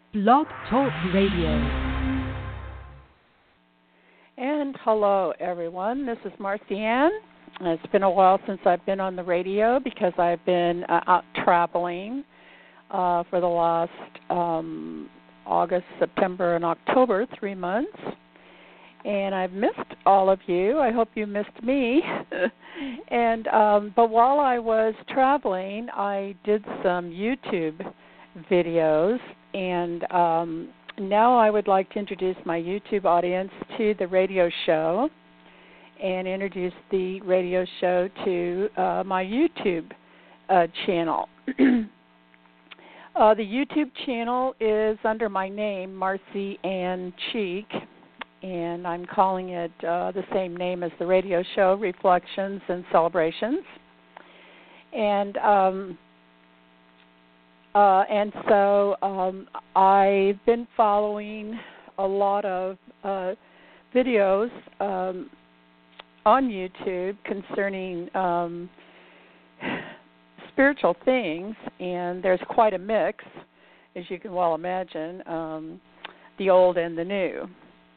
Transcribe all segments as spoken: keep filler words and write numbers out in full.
Blog Talk Radio. And hello, everyone. This is Marcy Ann. It's been a while since I've been on the radio because I've been uh, out traveling uh, for the last um, August, September, and October, three months. And I've missed all of you. I hope you missed me. and um, but while I was traveling, I did some YouTube videos, and um, now I would like to introduce my YouTube audience to the radio show and introduce the radio show to uh, my YouTube uh, channel. uh, the YouTube channel is under my name, Marcy Ann Cheek, and I'm calling it uh, the same name as the radio show, Reflections and Celebrations. And um, uh, and so um, I've been following a lot of uh, videos um, on YouTube concerning um, spiritual things, and there's quite a mix, as you can well imagine, um, the old and the new.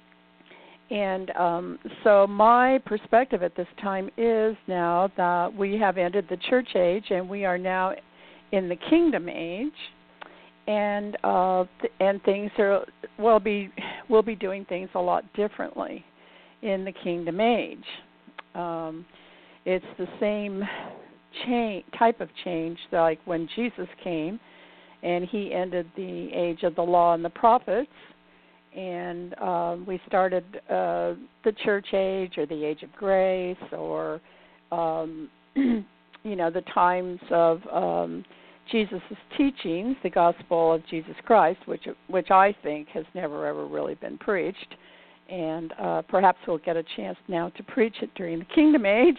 And um, so my perspective at this time is now that we have ended the church age and we are now in the kingdom age, and uh, th- and things are will be we'll be doing things a lot differently in the kingdom age. Um, it's the same cha- type of change like when Jesus came, and he ended the age of the law and the prophets. And uh, we started uh, the church age or the age of grace or, um, you know, the times of um, Jesus' teachings, the gospel of Jesus Christ, which which I think has never, ever really been preached. And uh, perhaps we'll get a chance now to preach it during the kingdom age.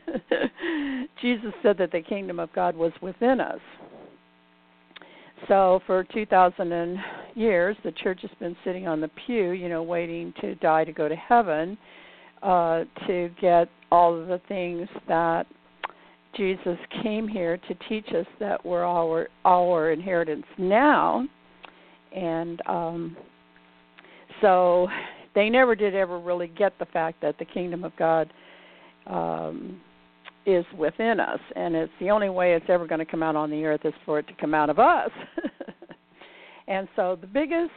Jesus said that the kingdom of God was within us. So for two thousand years, the church has been sitting on the pew, you know, waiting to die to go to heaven, uh, to get all of the things that Jesus came here to teach us that were our our inheritance now. And um, so they never did ever really get the fact that the kingdom of God um, is within us, and it's the only way it's ever going to come out on the earth is for it to come out of us. And so the biggest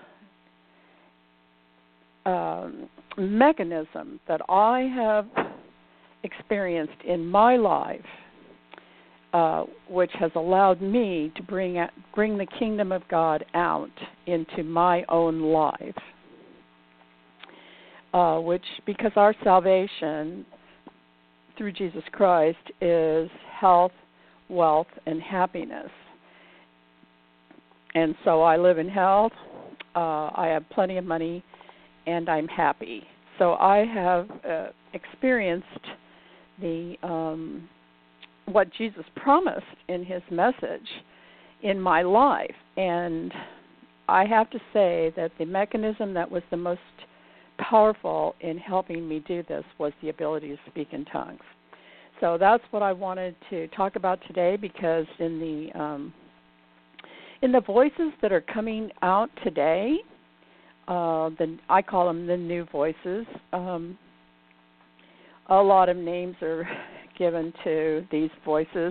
um, mechanism that I have experienced in my life, uh, which has allowed me to bring out, bring the kingdom of God out into my own life, uh, which because our salvation through Jesus Christ is health, wealth, and happiness. And so I live in health, uh, I have plenty of money, and I'm happy. So I have uh, experienced the um, what Jesus promised in his message in my life. And I have to say that the mechanism that was the most powerful in helping me do this was the ability to speak in tongues. So that's what I wanted to talk about today, because in the um, in the voices that are coming out today, uh, the, I call them the new voices. Um, a lot of names are given to these voices.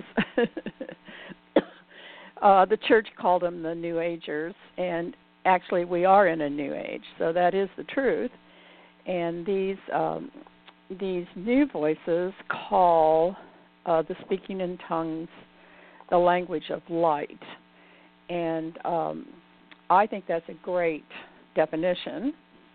uh, the church called them the New Agers, and actually we are in a new age, so that is the truth. And these um, these new voices call uh, the speaking in tongues the language of light. And um, I think that's a great definition.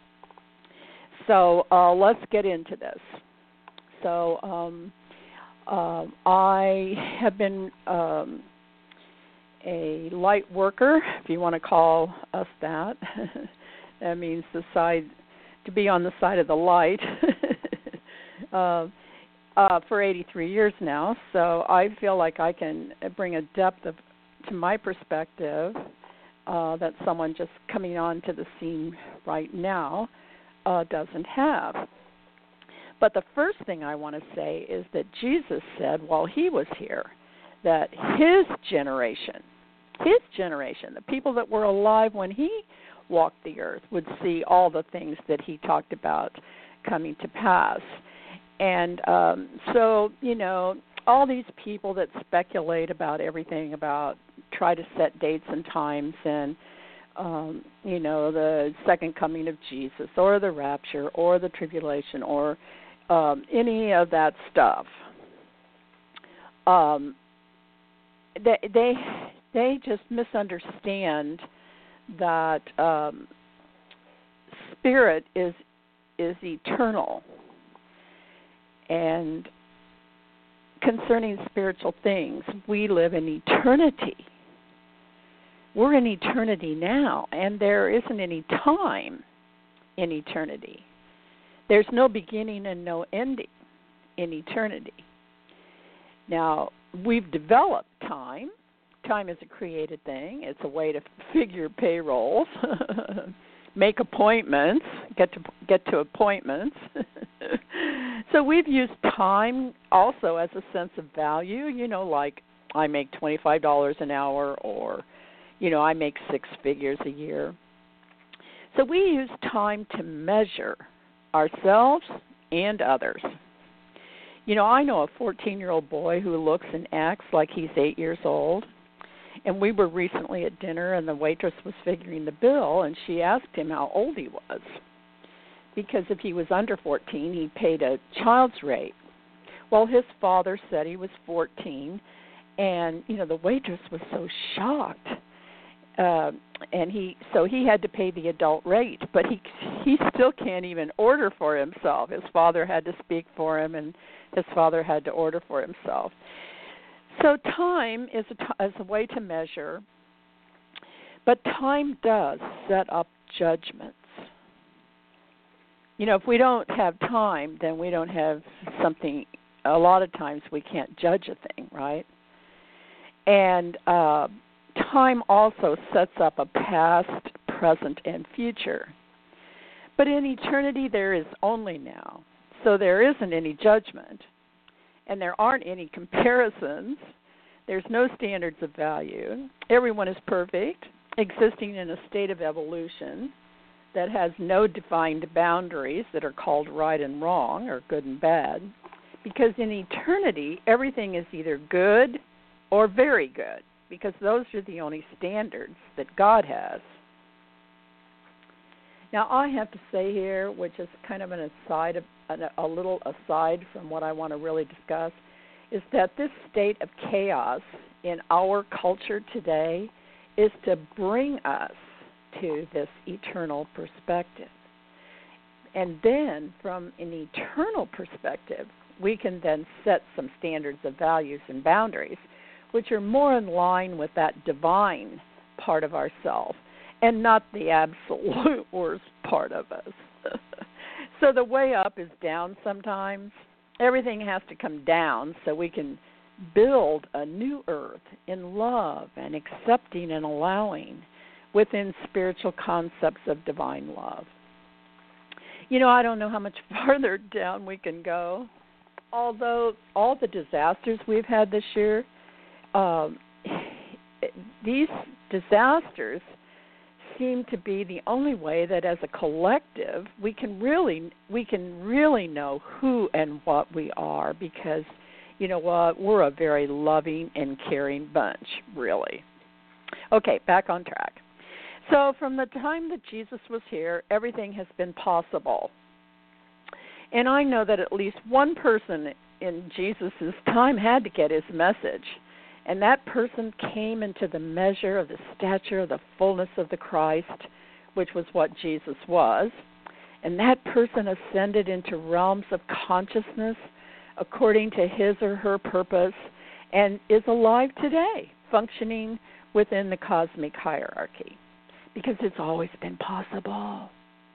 So uh, let's get into this. So um, uh, I have been um, a light worker, if you want to call us that. That means the side to be on the side of the light uh, uh, for eighty-three years now. So I feel like I can bring a depth of to my perspective uh, that someone just coming onto the scene right now uh, doesn't have. But the first thing I want to say is that Jesus said while he was here that his generation his generation, the people that were alive when he walked the earth, would see all the things that he talked about coming to pass. And um, so, you know, all these people that speculate about everything, about try to set dates and times and, um, you know, the second coming of Jesus or the rapture or the tribulation or um, any of that stuff, um, they, they, they just misunderstand that um, spirit is is eternal. And concerning spiritual things, we live in eternity. We're in eternity now, and there isn't any time in eternity. There's no beginning and no ending in eternity. Now, we've developed time. Time is a created thing. It's a way to figure payrolls, make appointments, get to get to appointments. So we've used time also as a sense of value, you know, like I make twenty-five dollars an hour, or, you know, I make six figures a year. So we use time to measure ourselves and others. You know, I know a fourteen-year-old boy who looks and acts like he's eight years old. And we were recently at dinner, and the waitress was figuring the bill, and she asked him how old he was. Because if he was under fourteen, he paid a child's rate. Well, his father said he was fourteen, and, you know, the waitress was so shocked. Uh, and he so he had to pay the adult rate, but he he still can't even order for himself. His father had to speak for him, and his father had to order for himself. So time is a, t- is a way to measure, but time does set up judgments. You know, if we don't have time, then we don't have something. A lot of times we can't judge a thing, right? And uh, time also sets up a past, present, and future. But in eternity, there is only now. So there isn't any judgment. And there aren't any comparisons. There's no standards of value. Everyone is perfect, existing in a state of evolution that has no defined boundaries that are called right and wrong or good and bad. Because in eternity, everything is either good or very good, because those are the only standards that God has. Now, I have to say here, which is kind of an aside, a little aside from what I want to really discuss, is that this state of chaos in our culture today is to bring us to this eternal perspective. And then, from an eternal perspective, we can then set some standards of values and boundaries, which are more in line with that divine part of ourselves, and not the absolute worst part of us. So the way up is down sometimes. Everything has to come down so we can build a new earth in love and accepting and allowing within spiritual concepts of divine love. You know, I don't know how much farther down we can go. Although all the disasters we've had this year, um, these disasters seem to be the only way that as a collective we can really we can really know who and what we are, because you know what, we're a very loving and caring bunch, really. Okay, back on track. So from the time that Jesus was here, everything has been possible. And I know that at least one person in Jesus' time had to get his message. And that person came into the measure of the stature of the fullness of the Christ, which was what Jesus was. And that person ascended into realms of consciousness according to his or her purpose and is alive today, functioning within the cosmic hierarchy, because it's always been possible.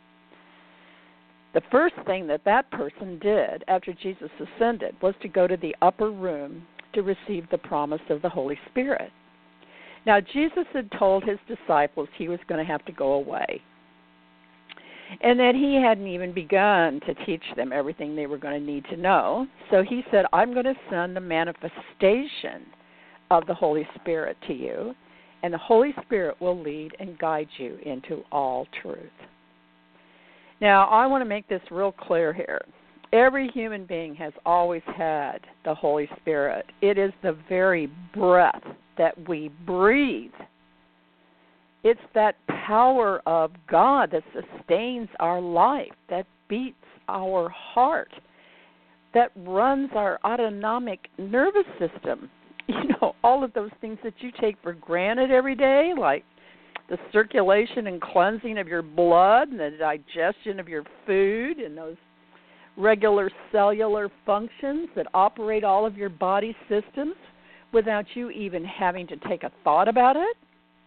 The first thing that that person did after Jesus ascended was to go to the upper room to receive the promise of the Holy Spirit. Now, Jesus had told his disciples he was going to have to go away, and that he hadn't even begun to teach them everything they were going to need to know. So he said, I'm going to send the manifestation of the Holy Spirit to you, and the Holy Spirit will lead and guide you into all truth. Now, I want to make this real clear here. Every human being has always had the Holy Spirit. It is the very breath that we breathe. It's that power of God that sustains our life, that beats our heart, that runs our autonomic nervous system. You know, all of those things that you take for granted every day, like the circulation and cleansing of your blood and the digestion of your food and those regular cellular functions that operate all of your body systems without you even having to take a thought about it.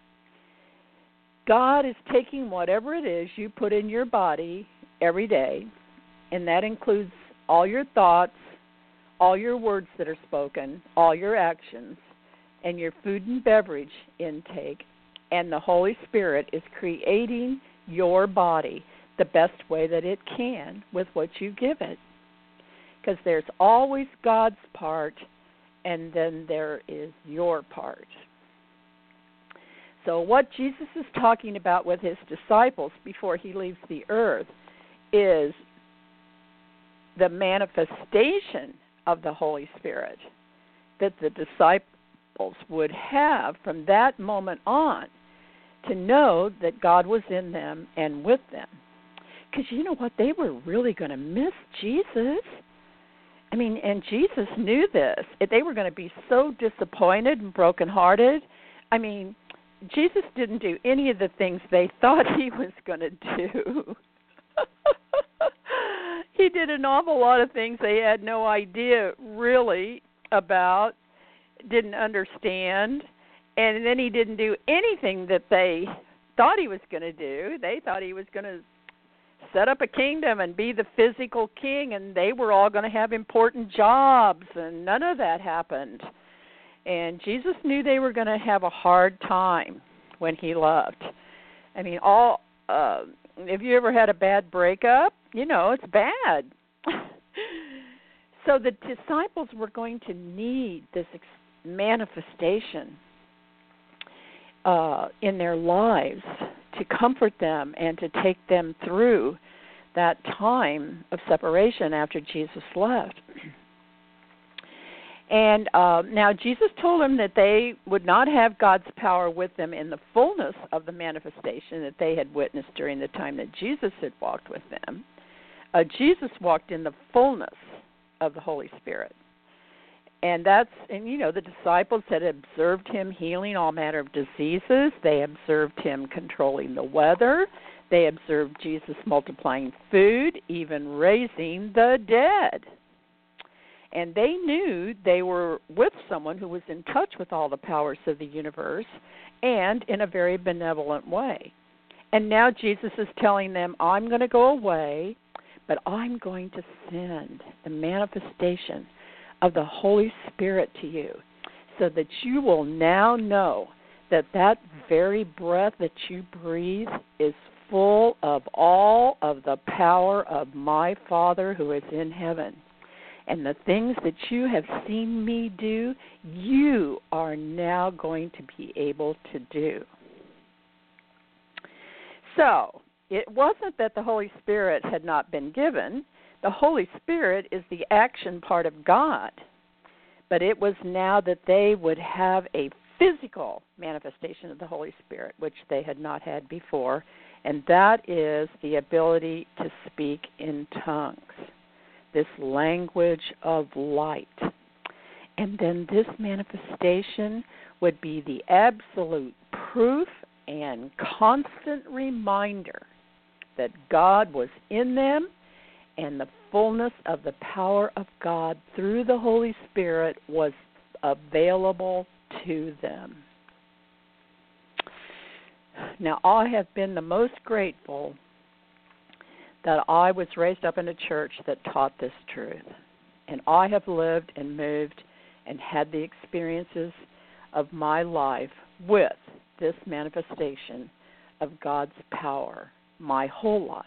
God is taking whatever it is you put in your body every day, and that includes all your thoughts, all your words that are spoken, all your actions, and your food and beverage intake, and the Holy Spirit is creating your body the best way that it can with what you give it. Because there's always God's part, and then there is your part. So what Jesus is talking about with his disciples before he leaves the earth is the manifestation of the Holy Spirit that the disciples would have from that moment on to know that God was in them and with them. Because you know what? They were really going to miss Jesus. I mean, and Jesus knew this. They were going to be so disappointed and brokenhearted. I mean, Jesus didn't do any of the things they thought he was going to do. He did an awful lot of things they had no idea really about, didn't understand, and then he didn't do anything that they thought he was going to do. They thought he was going to set up a kingdom and be the physical king, and they were all going to have important jobs, and none of that happened. And Jesus knew they were going to have a hard time when he left. I mean, all uh, if you ever had a bad breakup, you know, it's bad. So the disciples were going to need this ex- manifestation uh, in their lives to comfort them and to take them through that time of separation after Jesus left. And uh, now Jesus told them that they would not have God's power with them in the fullness of the manifestation that they had witnessed during the time that Jesus had walked with them. Uh, Jesus walked in the fullness of the Holy Spirit. And that's, and you know, the disciples had observed him healing all manner of diseases. They observed him controlling the weather. They observed Jesus multiplying food, even raising the dead. And they knew they were with someone who was in touch with all the powers of the universe and in a very benevolent way. And now Jesus is telling them, I'm going to go away, but I'm going to send the manifestation of the Holy Spirit to you so that you will now know that that very breath that you breathe is full of all of the power of my Father who is in heaven. And the things that you have seen me do, you are now going to be able to do. So, it wasn't that the Holy Spirit had not been given. The Holy Spirit is the action part of God. But it was now that they would have a physical manifestation of the Holy Spirit, which they had not had before, and that is the ability to speak in tongues, this language of light. And then this manifestation would be the absolute proof and constant reminder that God was in them and the fullness of the power of God through the Holy Spirit was available to them. Now, I have been the most grateful that I was raised up in a church that taught this truth. And I have lived and moved and had the experiences of my life with this manifestation of God's power my whole life.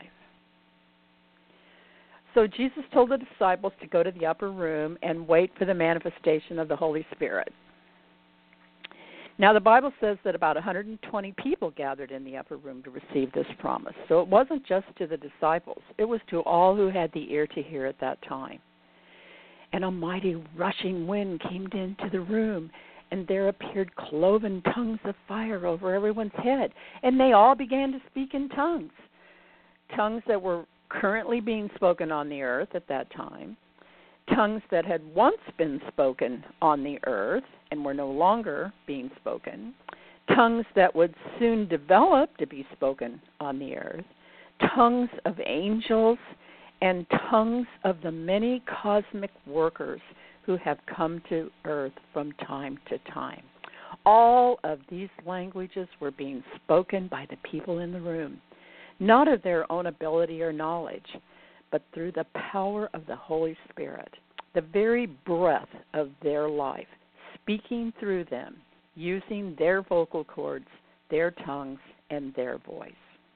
So Jesus told the disciples to go to the upper room and wait for the manifestation of the Holy Spirit. Now, the Bible says that about one hundred twenty people gathered in the upper room to receive this promise. So it wasn't just to the disciples. It was to all who had the ear to hear at that time. And a mighty rushing wind came into the room, and there appeared cloven tongues of fire over everyone's head. And they all began to speak in tongues, tongues that were currently being spoken on the earth at that time, tongues that had once been spoken on the earth and were no longer being spoken, tongues that would soon develop to be spoken on the earth, tongues of angels, and tongues of the many cosmic workers who have come to earth from time to time. All of these languages were being spoken by the people in the room, not of their own ability or knowledge, but through the power of the Holy Spirit, the very breath of their life, speaking through them, using their vocal cords, their tongues, and their voice.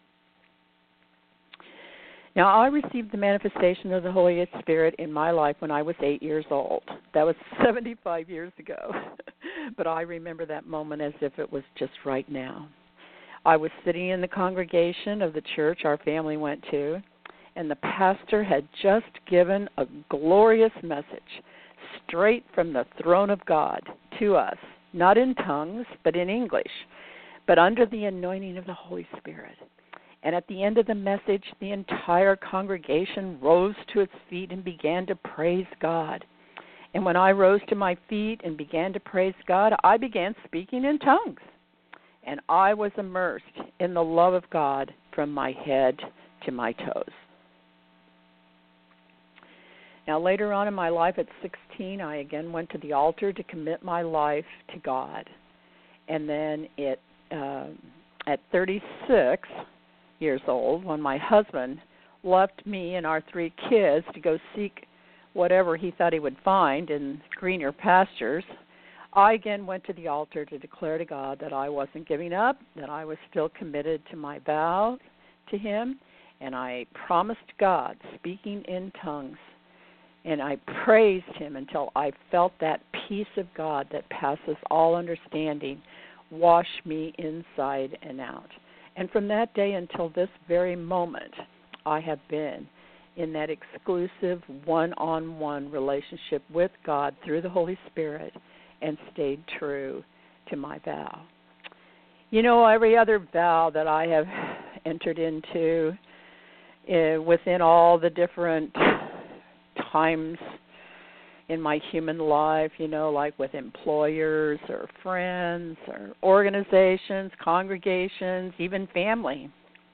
Now, I received the manifestation of the Holy Spirit in my life when I was eight years old. That was seventy-five years ago, but I remember that moment as if it was just right now. I was sitting in the congregation of the church our family went to, and the pastor had just given a glorious message straight from the throne of God to us, not in tongues, but in English, but under the anointing of the Holy Spirit. And at the end of the message, the entire congregation rose to its feet and began to praise God. And when I rose to my feet and began to praise God, I began speaking in tongues. And I was immersed in the love of God from my head to my toes. Now, later on in my life at sixteen, I again went to the altar to commit my life to God. And then it, uh, at thirty-six years old, when my husband left me and our three kids to go seek whatever he thought he would find in greener pastures, I again went to the altar to declare to God that I wasn't giving up, that I was still committed to my vow to him, and I promised God, speaking in tongues, and I praised him until I felt that peace of God that passes all understanding wash me inside and out. And from that day until this very moment, I have been in that exclusive one-on-one relationship with God through the Holy Spirit and stayed true to my vow. You know, every other vow that I have entered into uh, within all the different times in my human life, you know, like with employers or friends or organizations, congregations, even family,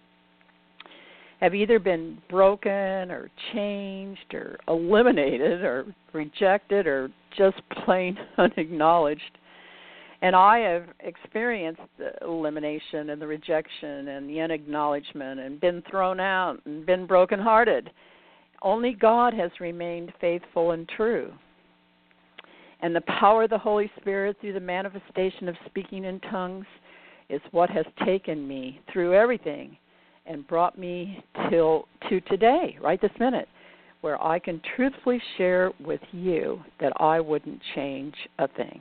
have either been broken or changed or eliminated or rejected or just plain unacknowledged. And I have experienced the elimination and the rejection and the unacknowledgement and been thrown out and been brokenhearted. Only God has remained faithful and true. And the power of the Holy Spirit through the manifestation of speaking in tongues is what has taken me through everything and brought me till to today, right this minute, where I can truthfully share with you that I wouldn't change a thing.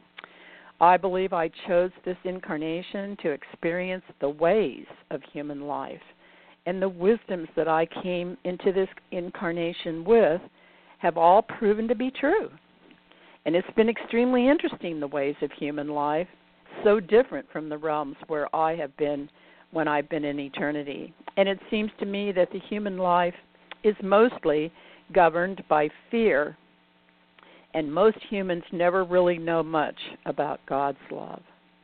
I believe I chose this incarnation to experience the ways of human life, and the wisdoms that I came into this incarnation with have all proven to be true. And it's been extremely interesting, the ways of human life, so different from the realms where I have been when I've been in eternity. And it seems to me that the human life is mostly governed by fear, and most humans never really know much about God's love.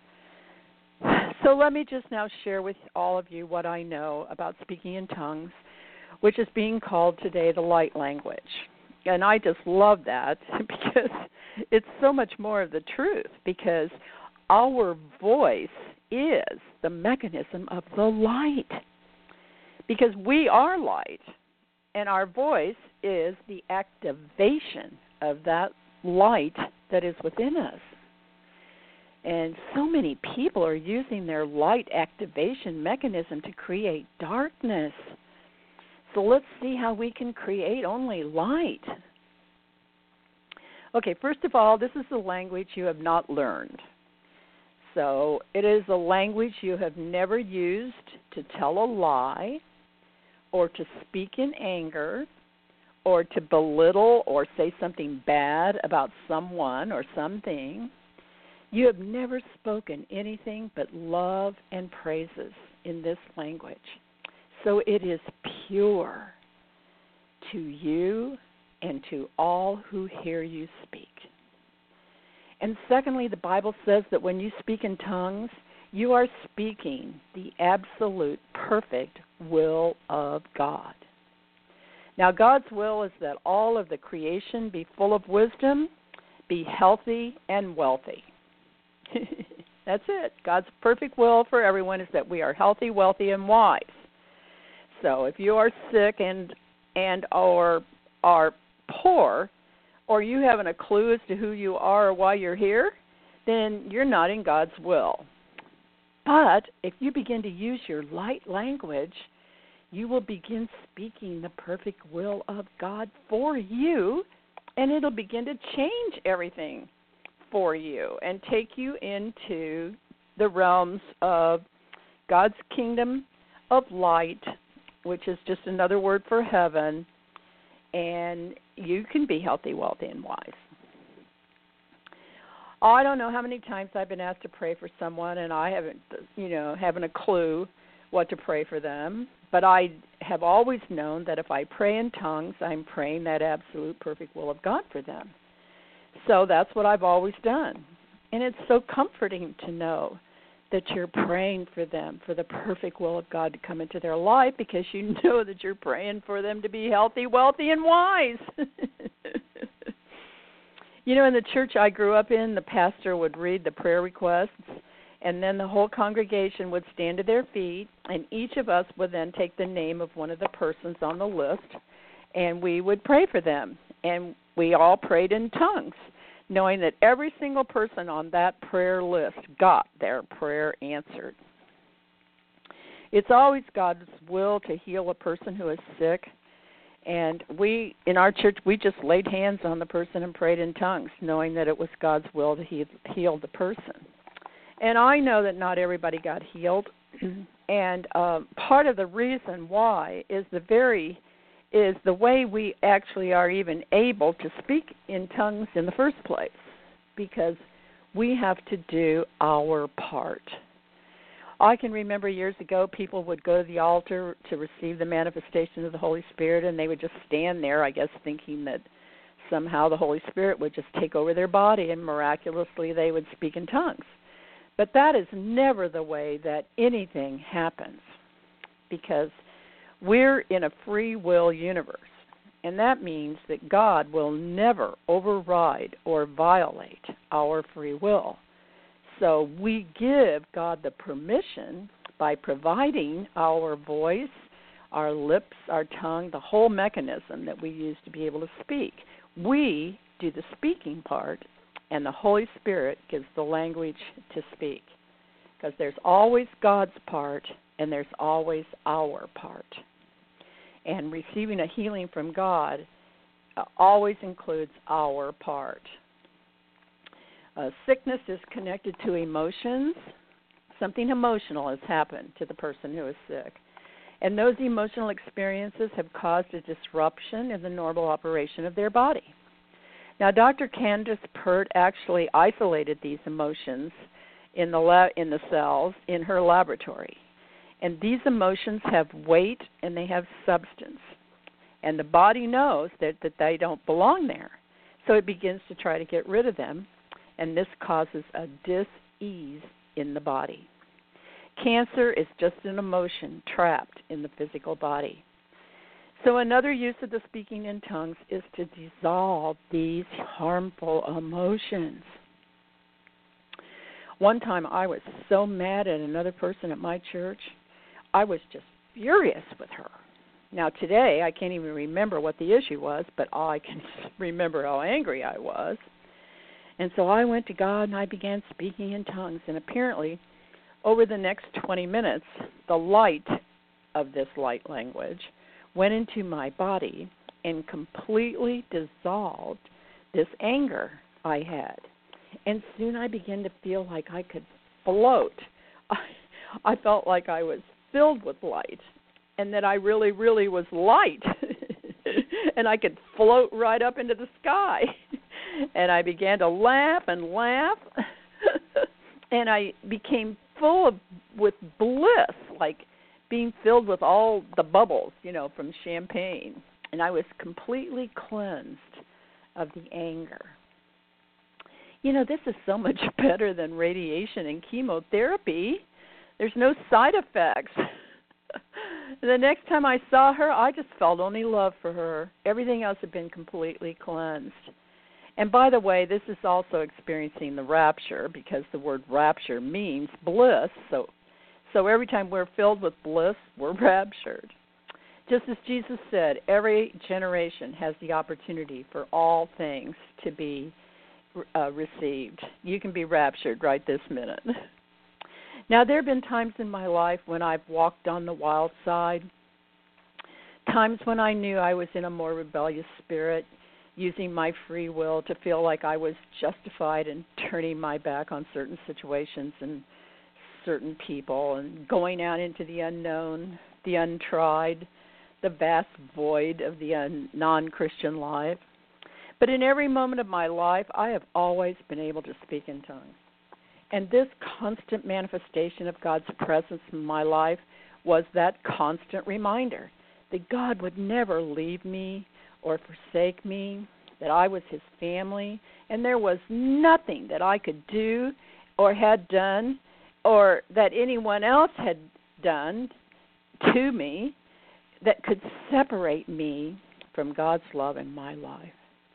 So let me just now share with all of you what I know about speaking in tongues, which is being called today the light language. And I just love that because it's so much more of the truth, because our voice is the mechanism of the light. Because we are light, and our voice is the activation of that light that is within us. And so many people are using their light activation mechanism to create darkness. So let's see how we can create only light. Okay, first of all, this is the language you have not learned. So it is a language you have never used to tell a lie or to speak in anger or to belittle or say something bad about someone or something. You have never spoken anything but love and praises in this language. So it is pure to you and to all who hear you speak. And secondly, the Bible says that when you speak in tongues, you are speaking the absolute perfect will of God. Now, God's will is that all of the creation be full of wisdom, be healthy and wealthy. That's it. God's perfect will for everyone is that we are healthy, wealthy, and wise. So if you are sick and and or are poor, or you haven't a clue as to who you are or why you're here, then you're not in God's will. But if you begin to use your light language, you will begin speaking the perfect will of God for you, and it'll begin to change everything for you and take you into the realms of God's kingdom of light, which is just another word for heaven, and you can be healthy, wealthy, and wise. I don't know how many times I've been asked to pray for someone, and I haven't, you know, haven't a clue what to pray for them. But I have always known that if I pray in tongues, I'm praying that absolute perfect will of God for them. So that's what I've always done. And it's so comforting to know that you're praying for them, for the perfect will of God to come into their life, because you know that you're praying for them to be healthy, wealthy, and wise. You know, in the church I grew up in, the pastor would read the prayer requests, and then the whole congregation would stand to their feet, and each of us would then take the name of one of the persons on the list, and we would pray for them. And we all prayed in tongues, knowing that every single person on that prayer list got their prayer answered. It's always God's will to heal a person who is sick. And we, in our church, we just laid hands on the person and prayed in tongues, knowing that it was God's will to heal, heal the person. And I know that not everybody got healed. And um, part of the reason why is the very is the way we actually are even able to speak in tongues in the first place, because we have to do our part. I can remember years ago people would go to the altar to receive the manifestation of the Holy Spirit, and they would just stand there, I guess, thinking that somehow the Holy Spirit would just take over their body and miraculously they would speak in tongues. But that is never the way that anything happens, because we're in a free will universe, and that means that God will never override or violate our free will. So we give God the permission by providing our voice, our lips, our tongue, the whole mechanism that we use to be able to speak. We do the speaking part, and the Holy Spirit gives the language to speak, because there's always God's part and there's always our part. And receiving a healing from God uh, always includes our part. Uh, sickness is connected to emotions. Something emotional has happened to the person who is sick. And those emotional experiences have caused a disruption in the normal operation of their body. Now, Doctor Candace Pert actually isolated these emotions in the la- in the cells in her laboratory. And these emotions have weight and they have substance. And the body knows that, that they don't belong there. So it begins to try to get rid of them, and this causes a dis-ease in the body. Cancer is just an emotion trapped in the physical body. So another use of the speaking in tongues is to dissolve these harmful emotions. One time I was so mad at another person at my church, I was just furious with her. Now today I can't even remember what the issue was, but I can remember how angry I was. And so I went to God and I began speaking in tongues, and apparently over the next twenty minutes, the light of this light language went into my body and completely dissolved this anger I had. And soon I began to feel like I could float. I, I felt like I was filled with light and that I really, really was light. And I could float right up into the sky. And I began to laugh and laugh. And I became full of with bliss, like being filled with all the bubbles, you know, from champagne. And I was completely cleansed of the anger. You know, this is so much better than radiation and chemotherapy. There's no side effects. The next time I saw her, I just felt only love for her. Everything else had been completely cleansed. And by the way, this is also experiencing the rapture, because the word rapture means bliss. So, so every time we're filled with bliss, we're raptured. Just as Jesus said, every generation has the opportunity for all things to be uh, received. You can be raptured right this minute. Now, there have been times in my life when I've walked on the wild side, times when I knew I was in a more rebellious spirit, using my free will to feel like I was justified in turning my back on certain situations and certain people and going out into the unknown, the untried, the vast void of the un- non-Christian life. But in every moment of my life, I have always been able to speak in tongues. And this constant manifestation of God's presence in my life was that constant reminder that God would never leave me or forsake me, that I was his family, and there was nothing that I could do or had done or that anyone else had done to me that could separate me from God's love in my life.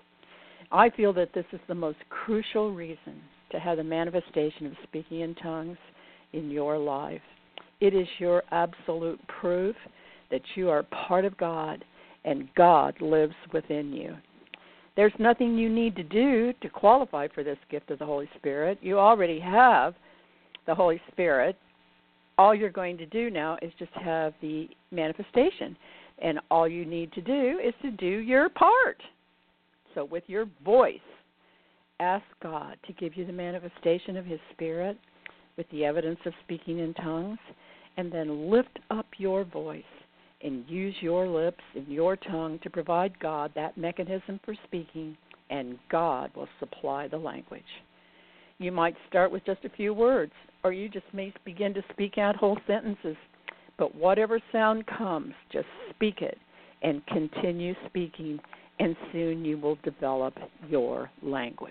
I feel that this is the most crucial reason to have the manifestation of speaking in tongues in your life. It is your absolute proof that you are part of God and God lives within you. There's nothing you need to do to qualify for this gift of the Holy Spirit. You already have the Holy Spirit. All you're going to do now is just have the manifestation. And all you need to do is to do your part. So with your voice, ask God to give you the manifestation of his Spirit with the evidence of speaking in tongues, and then lift up your voice and use your lips and your tongue to provide God that mechanism for speaking, and God will supply the language. You might start with just a few words, or you just may begin to speak out whole sentences. But whatever sound comes, just speak it and continue speaking, and soon you will develop your language.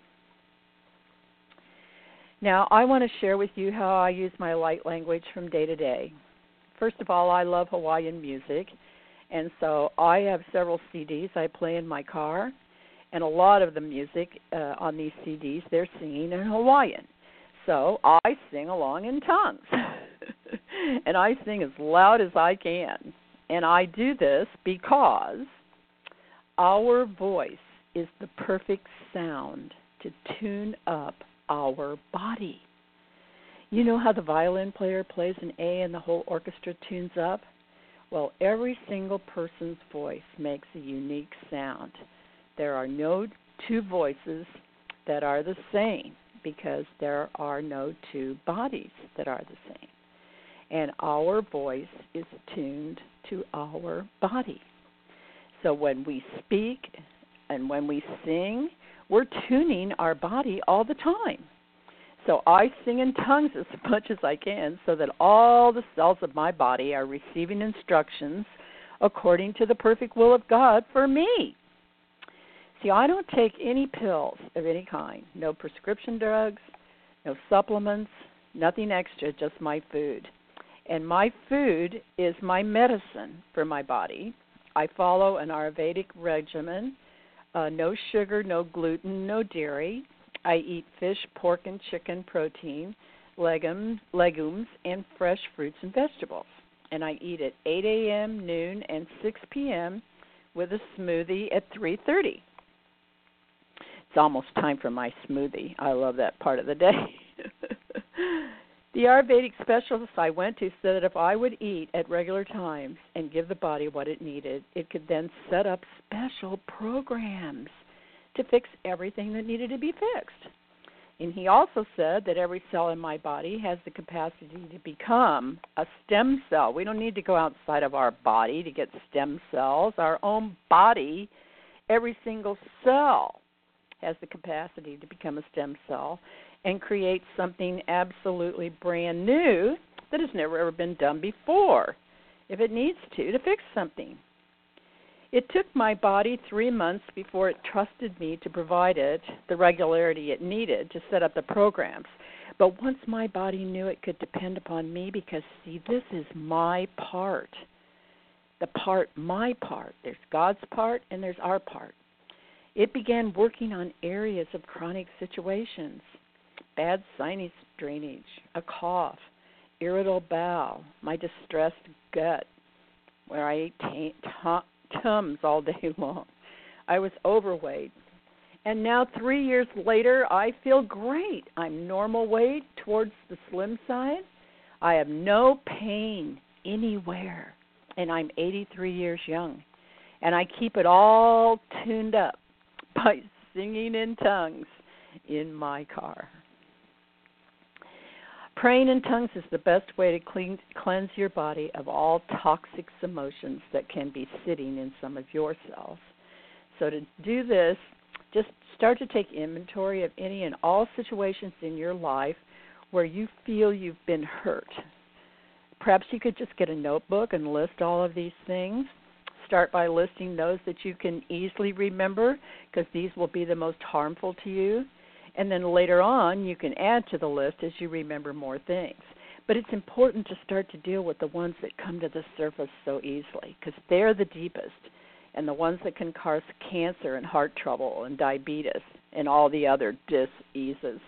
Now, I want to share with you how I use my light language from day to day. First of all, I love Hawaiian music, and so I have several C Ds I play in my car, and a lot of the music uh, on these C Ds, they're singing in Hawaiian. So I sing along in tongues, and I sing as loud as I can. And I do this because our voice is the perfect sound to tune up our body. You know how the violin player plays an A and the whole orchestra tunes up? Well, every single person's voice makes a unique sound. There are no two voices that are the same because there are no two bodies that are the same. And our voice is tuned to our body. So when we speak and when we sing, we're tuning our body all the time. So I sing in tongues as much as I can so that all the cells of my body are receiving instructions according to the perfect will of God for me. See, I don't take any pills of any kind, no prescription drugs, no supplements, nothing extra, just my food. And my food is my medicine for my body. I follow an Ayurvedic regimen, uh, no sugar, no gluten, no dairy. I eat fish, pork, and chicken protein, legumes, legumes, and fresh fruits and vegetables. And I eat at eight a.m., noon, and six p.m. with a smoothie at three thirty. It's almost time for my smoothie. I love that part of the day. The Ayurvedic specialist I went to said that if I would eat at regular times and give the body what it needed, it could then set up special programs to fix everything that needed to be fixed. And he also said that every cell in my body has the capacity to become a stem cell. We don't need to go outside of our body to get stem cells. Our own body, every single cell has the capacity to become a stem cell and create something absolutely brand new that has never ever been done before, if it needs to, to fix something. It took my body three months before it trusted me to provide it the regularity it needed to set up the programs. But once my body knew it could depend upon me, because, see, this is my part. The part, my part. There's God's part and there's our part. It began working on areas of chronic situations, bad sinus drainage, a cough, irritable bowel, my distressed gut, where I ate t- t- Tums all day long. I was overweight. And now three years later, I feel great. I'm normal weight towards the slim side. I have no pain anywhere. And I'm eighty-three years young. And I keep it all tuned up by singing in tongues in my car. Praying in tongues is the best way to clean, cleanse your body of all toxic emotions that can be sitting in some of your cells. So to do this, just start to take inventory of any and all situations in your life where you feel you've been hurt. Perhaps you could just get a notebook and list all of these things. Start by listing those that you can easily remember, because these will be the most harmful to you. And then later on, you can add to the list as you remember more things. But it's important to start to deal with the ones that come to the surface so easily, because they're the deepest, and the ones that can cause cancer and heart trouble and diabetes and all the other diseases.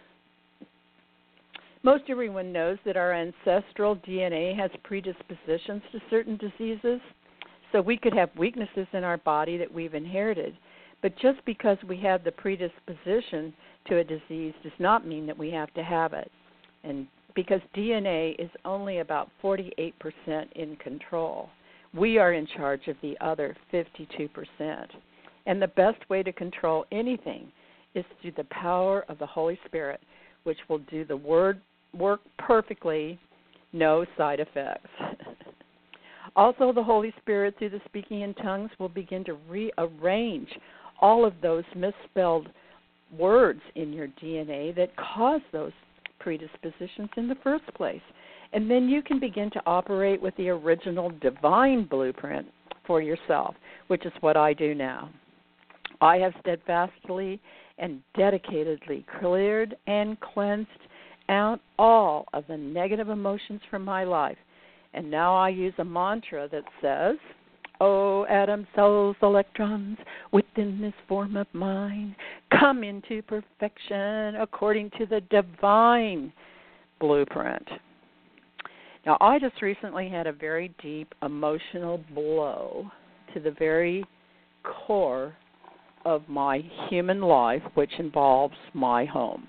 Most everyone knows that our ancestral D N A has predispositions to certain diseases, so we could have weaknesses in our body that we've inherited. But just because we have the predisposition to a disease does not mean that we have to have it. And because D N A is only about forty-eight percent in control, we are in charge of the other fifty-two percent. And the best way to control anything is through the power of the Holy Spirit, which will do the word work perfectly, no side effects. Also, the Holy Spirit, through the speaking in tongues, will begin to rearrange all of those misspelled words in your D N A that cause those predispositions in the first place. And then you can begin to operate with the original divine blueprint for yourself, which is what I do now. I have steadfastly and dedicatedly cleared and cleansed out all of the negative emotions from my life. And now I use a mantra that says, "O atom, cells, electrons, within this form of mine, come into perfection according to the divine blueprint." Now, I just recently had a very deep emotional blow to the very core of my human life, which involves my home.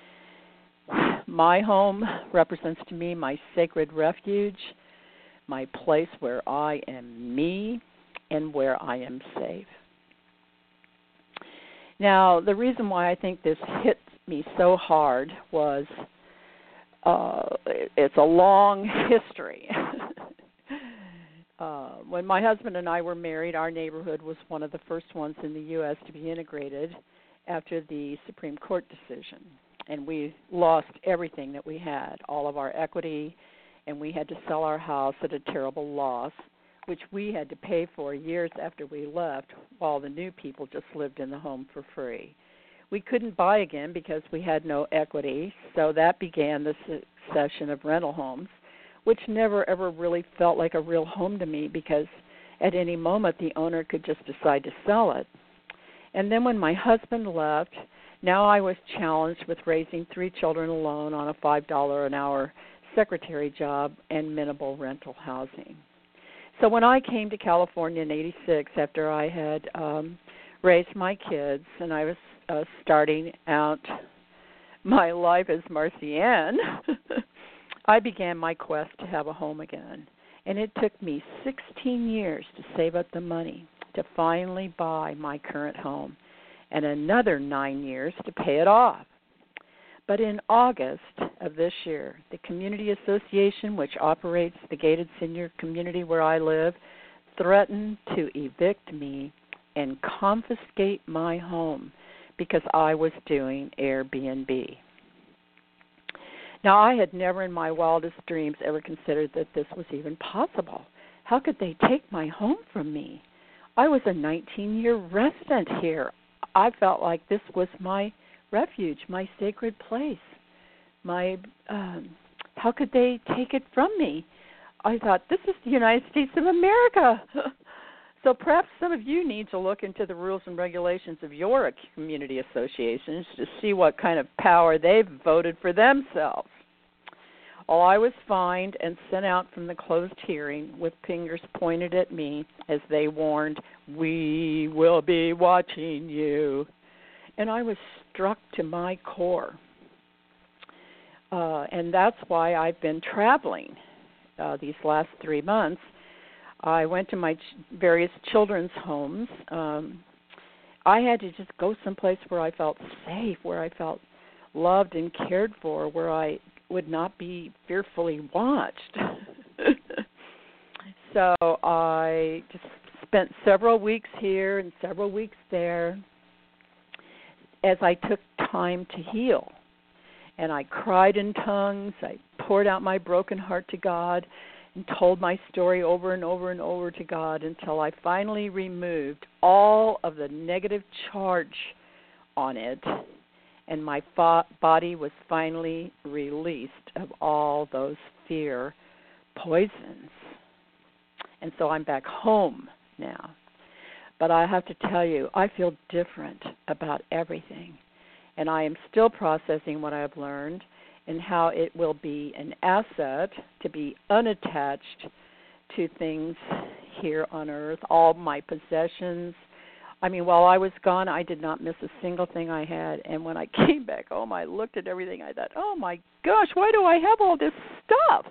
My home represents to me my sacred refuge, my place where I am me and where I am safe. Now, the reason why I think this hit me so hard was uh, it's a long history. uh, when my husband and I were married, our neighborhood was one of the first ones in the U S to be integrated after the Supreme Court decision. And we lost everything that we had, all of our equity, and we had to sell our house at a terrible loss, which we had to pay for years after we left, while the new people just lived in the home for free. We couldn't buy again because we had no equity, so that began the succession of rental homes, which never ever really felt like a real home to me, because at any moment the owner could just decide to sell it. And then when my husband left, now I was challenged with raising three children alone on a five dollars an hour secretary job and minimal rental housing. So when I came to California in eighty-six, after I had um, raised my kids and I was uh, starting out my life as Marcy Ann, I began my quest to have a home again. And it took me sixteen years to save up the money to finally buy my current home, and another nine years to pay it off. But in August of this year, the Community Association, which operates the gated senior community where I live, threatened to evict me and confiscate my home because I was doing Airbnb. Now, I had never in my wildest dreams ever considered that this was even possible. How could they take my home from me? I was a nineteen-year resident here. I felt like this was my refuge, my sacred place. My, um, how could they take it from me? I thought, this is the United States of America. So perhaps some of you need to look into the rules and regulations of your community associations to see what kind of power they've voted for themselves. Well, I was fined and sent out from the closed hearing with fingers pointed at me as they warned, "We will be watching you." And I was struck to my core. Uh, and that's why I've been traveling uh, these last three months. I went to my ch- various children's homes. Um, I had to just go someplace where I felt safe, where I felt loved and cared for, where I would not be fearfully watched. So I just spent several weeks here and several weeks there as I took time to heal. And I cried in tongues. I poured out my broken heart to God and told my story over and over and over to God until I finally removed all of the negative charge on it, and my fo- body was finally released of all those fear poisons. And so I'm back home now. But I have to tell you, I feel different about everything. And I am still processing what I've learned and how it will be an asset to be unattached to things here on earth, all my possessions. I mean, while I was gone, I did not miss a single thing I had. And when I came back home, I looked at everything. I thought, oh, my gosh, why do I have all this stuff?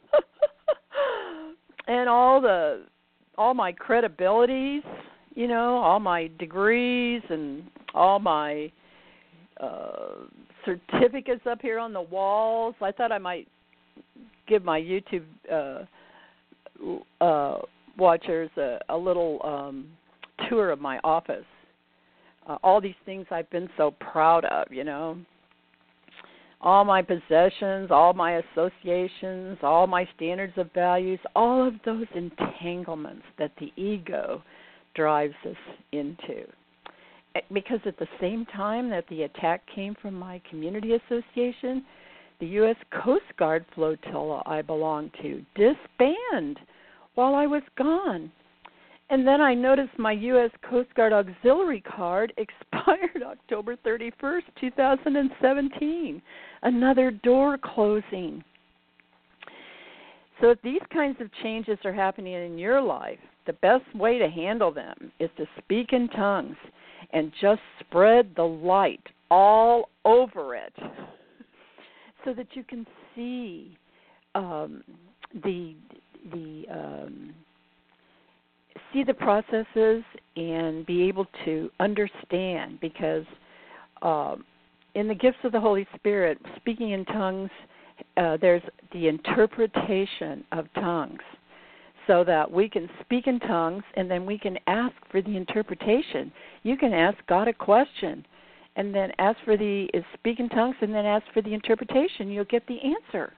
And all the, all my credibilities, you know, all my degrees and all my uh, certificates up here on the walls. I thought I might give my YouTube uh, uh, watchers a, a little um, tour of my office. Uh, all these things I've been so proud of, you know. All my possessions, all my associations, all my standards of values, all of those entanglements that the ego drives us into. Because at the same time that the attack came from my community association, the U S Coast Guard flotilla I belonged to disbanded while I was gone. And then I noticed my U S Coast Guard auxiliary card expired October thirty-first, two thousand seventeen. Another door closing. So if these kinds of changes are happening in your life, the best way to handle them is to speak in tongues and just spread the light all over it so that you can see um, the the um, see the processes and be able to understand, because um, in the gifts of the Holy Spirit, speaking in tongues, uh, there's the interpretation of tongues, so that we can speak in tongues and then we can ask for the interpretation. You can ask God a question and then ask for the speak in tongues and then ask for the interpretation. You'll get the answer.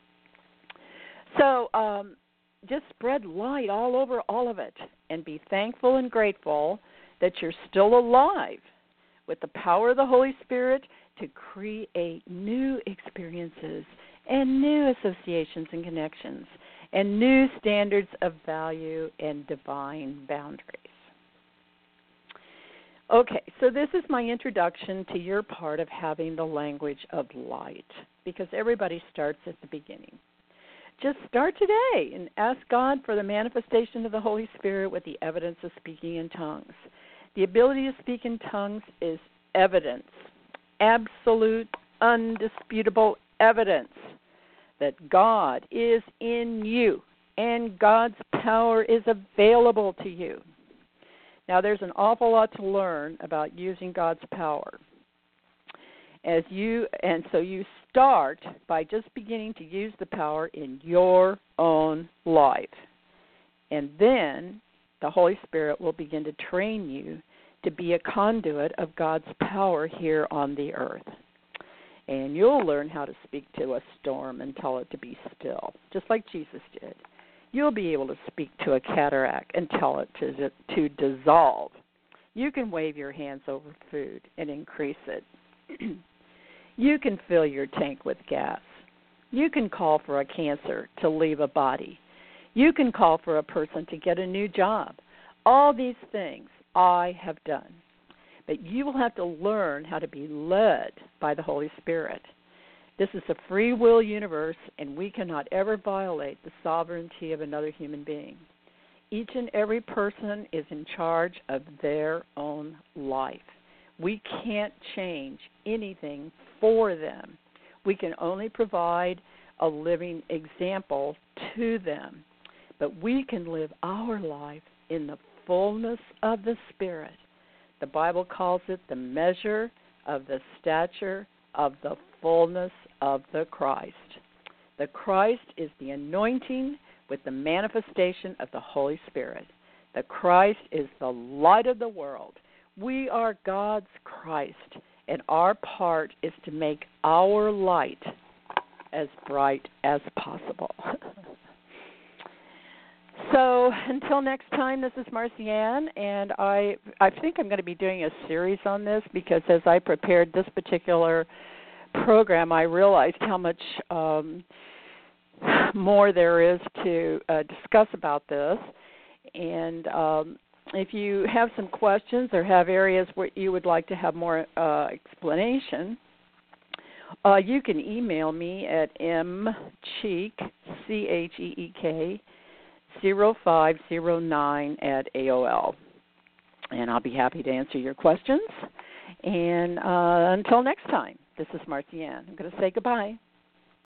So um, just spread light all over all of it and be thankful and grateful that you're still alive with the power of the Holy Spirit to create new experiences and new associations and connections and new standards of value and divine boundaries. Okay, so this is my introduction to your part of having the language of light, because everybody starts at the beginning. Just start today and ask God for the manifestation of the Holy Spirit with the evidence of speaking in tongues. The ability to speak in tongues is evidence, absolute, undisputable evidence that God is in you and God's power is available to you. Now, there's an awful lot to learn about using God's power. As you and so you start by just beginning to use the power in your own life. And then the Holy Spirit will begin to train you to be a conduit of God's power here on the earth. And you'll learn how to speak to a storm and tell it to be still, just like Jesus did. You'll be able to speak to a cataract and tell it to, to dissolve. You can wave your hands over food and increase it. You can fill your tank with gas. You can call for a cancer to leave a body. You can call for a person to get a new job. All these things I have done. But you will have to learn how to be led by the Holy Spirit. This is a free will universe, and we cannot ever violate the sovereignty of another human being. Each and every person is in charge of their own life. We can't change anything for them. We can only provide a living example to them. But we can live our life in the fullness of the Spirit. The Bible calls it the measure of the stature of the fullness of the Christ. The Christ is the anointing with the manifestation of the Holy Spirit. The Christ is the light of the world. We are God's Christ, and our part is to make our light as bright as possible. So until next time, this is Marcy Ann, and I I think I'm going to be doing a series on this because as I prepared this particular program, I realized how much um, more there is to uh, discuss about this. And um, if you have some questions or have areas where you would like to have more uh, explanation, uh, you can email me at mcheek, C H E E K, zero five zero nine at A O L. And I'll be happy to answer your questions. And uh, until next time, this is Marcy Ann. I'm going to say goodbye.